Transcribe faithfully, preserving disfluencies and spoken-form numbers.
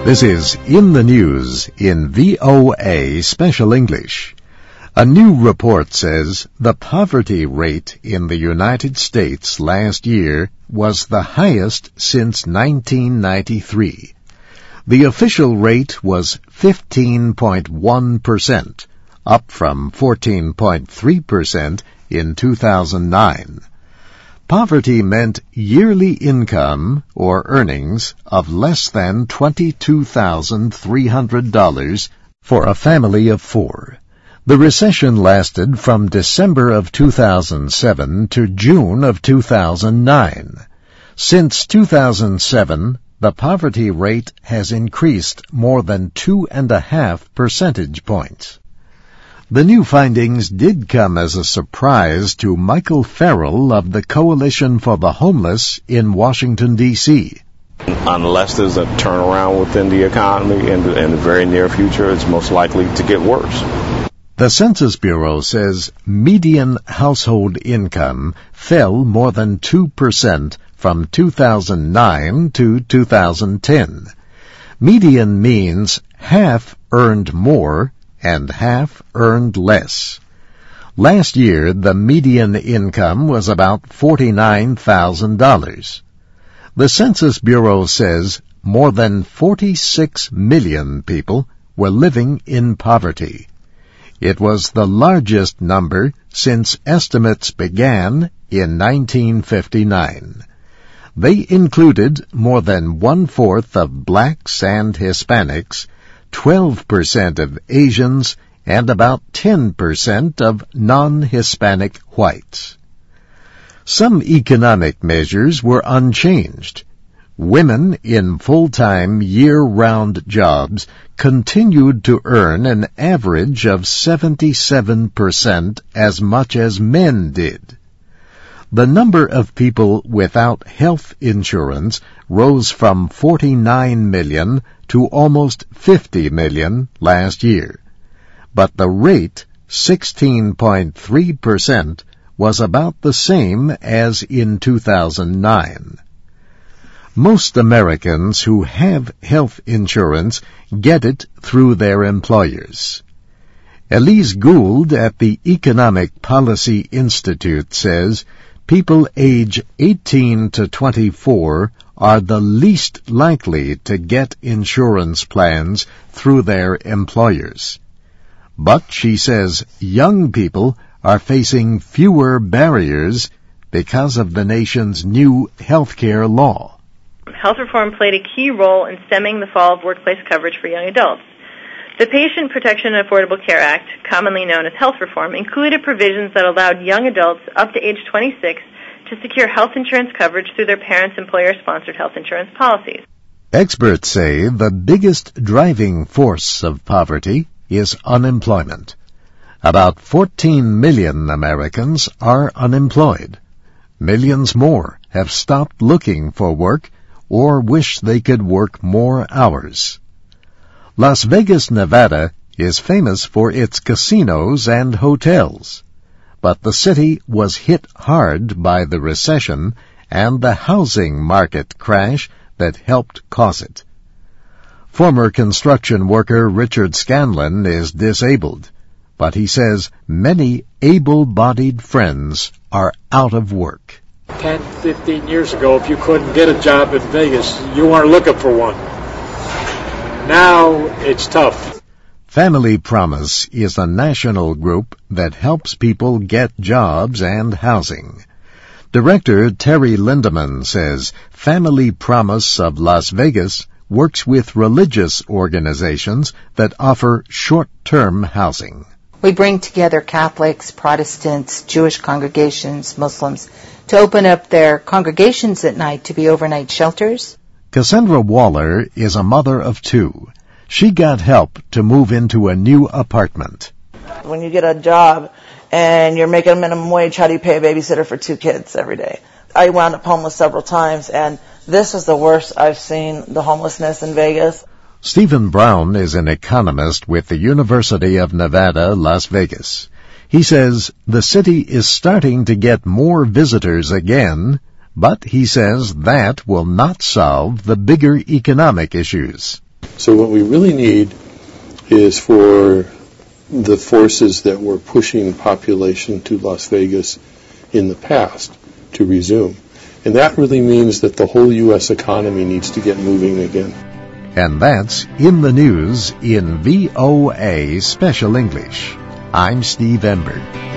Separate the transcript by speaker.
Speaker 1: This is In the News in V O A Special English. A new report says the poverty rate in the United States last year was the highest since nineteen ninety-three. The official rate was fifteen point one percent, up from fourteen point three percent in two thousand nine. Poverty meant yearly income or earnings of less than twenty-two thousand three hundred dollars for a family of four. The recession lasted from December of two thousand seven to June of two thousand nine. Since two thousand seven, the poverty rate has increased more than two and a half percentage points. The new findings did come as a surprise to Michael Farrell of the Coalition for the Homeless in Washington, D C
Speaker 2: Unless there's a turnaround within the economy in the, in the very near future, it's most likely to get worse.
Speaker 1: The Census Bureau says median household income fell more than two percent from two thousand nine to two thousand ten. Median means half earned more and half earned less. Last year, the median income was about forty-nine thousand dollars. The Census Bureau says more than forty-six million people were living in poverty. It was the largest number since estimates began in nineteen fifty-nine. They included more than one-fourth of blacks and Hispanics, twelve percent of Asians, and about ten percent of non-Hispanic whites. Some economic measures were unchanged. Women in full-time, year-round jobs continued to earn an average of seventy-seven percent as much as men did. The number of people without health insurance rose from forty-nine million to almost fifty million last year. But the rate, sixteen point three percent, was about the same as in two thousand nine. Most Americans who have health insurance get it through their employers. Elise Gould at the Economic Policy Institute says people age eighteen to twenty-four are the least likely to get insurance plans through their employers. But, she says, young people are facing fewer barriers because of the nation's new health care law.
Speaker 3: Health reform played a key role in stemming the fall of workplace coverage for young adults. The Patient Protection and Affordable Care Act, commonly known as health reform, included provisions that allowed young adults up to age twenty-six to secure health insurance coverage through their parents' employer-sponsored health insurance policies.
Speaker 1: Experts say the biggest driving force of poverty is unemployment. About fourteen million Americans are unemployed. Millions more have stopped looking for work or wish they could work more hours. Las Vegas, Nevada is famous for its casinos and hotels, but the city was hit hard by the recession and the housing market crash that helped cause it. Former construction worker Richard Scanlon is disabled, but he says many able-bodied friends are out of work.
Speaker 4: ten, fifteen years ago, if you couldn't get a job in Vegas, you weren't looking for one. Now it's tough.
Speaker 1: Family Promise is a national group that helps people get jobs and housing. Director Terry Lindemann says Family Promise of Las Vegas works with religious organizations that offer short-term housing.
Speaker 5: We bring together Catholics, Protestants, Jewish congregations, Muslims, to open up their congregations at night to be overnight shelters.
Speaker 1: Cassandra Waller is a mother of two. She got help to move into a new apartment.
Speaker 6: When you get a job and you're making a minimum wage, how do you pay a babysitter for two kids every day? I wound up homeless several times, and this is the worst I've seen the homelessness in Vegas.
Speaker 1: Stephen Brown is an economist with the University of Nevada, Las Vegas. He says the city is starting to get more visitors again, but he says that will not solve the bigger economic issues.
Speaker 7: So what we really need is for the forces that were pushing population to Las Vegas in the past to resume. And that really means that the whole U S economy needs to get moving again.
Speaker 1: And that's In the News in V O A Special English. I'm Steve Enberg.